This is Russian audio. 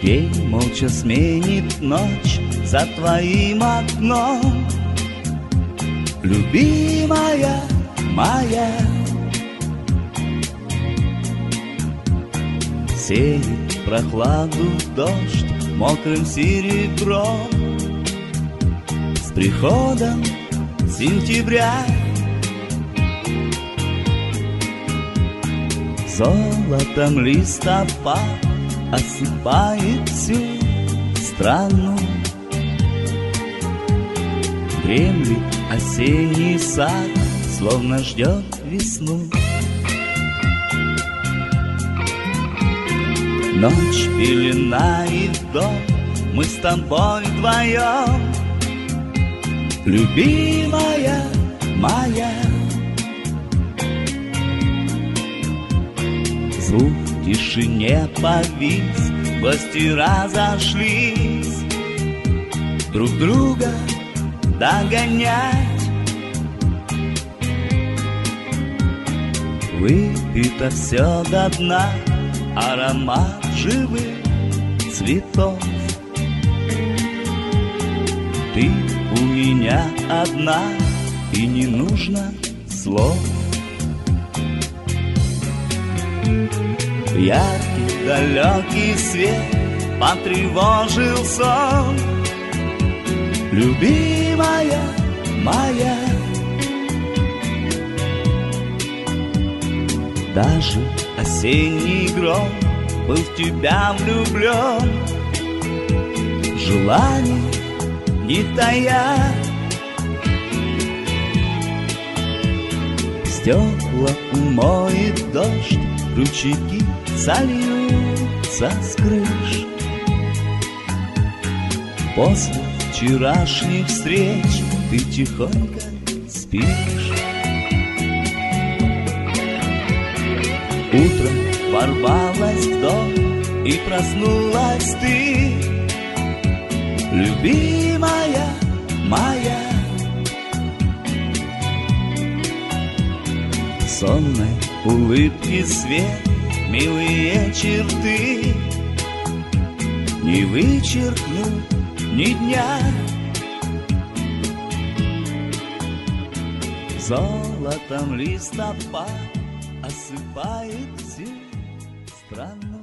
День молча сменит ночь за твоим окном. Любимая моя, сеет прохладу дождь мокрым серебром. С приходом сентября золотом листопад осыпает всю страну. Дремлет осенний сад, словно ждет весну. Ночь пеленает дом, мы с тобой вдвоем. Любимая моя, звук в тишине повис, гости разошлись. Друг друга догонять, выпито все до дна, аромат живых цветов. Ты у меня одна, и не нужно слов. Яркий далекий свет потревожил сон. Любимая моя, даже осенний гром был в тебя влюблен. Желаний не тая, стекла умоет дождь, ручейки сольются с крыш. После вчерашних встреч ты тихонько спишь. Утром ворвалась в дом, и проснулась ты, любимая моя. Сонной улыбки свет, милые черты не вычеркнуть ни дня. Золотом листопад осыпает всю страну.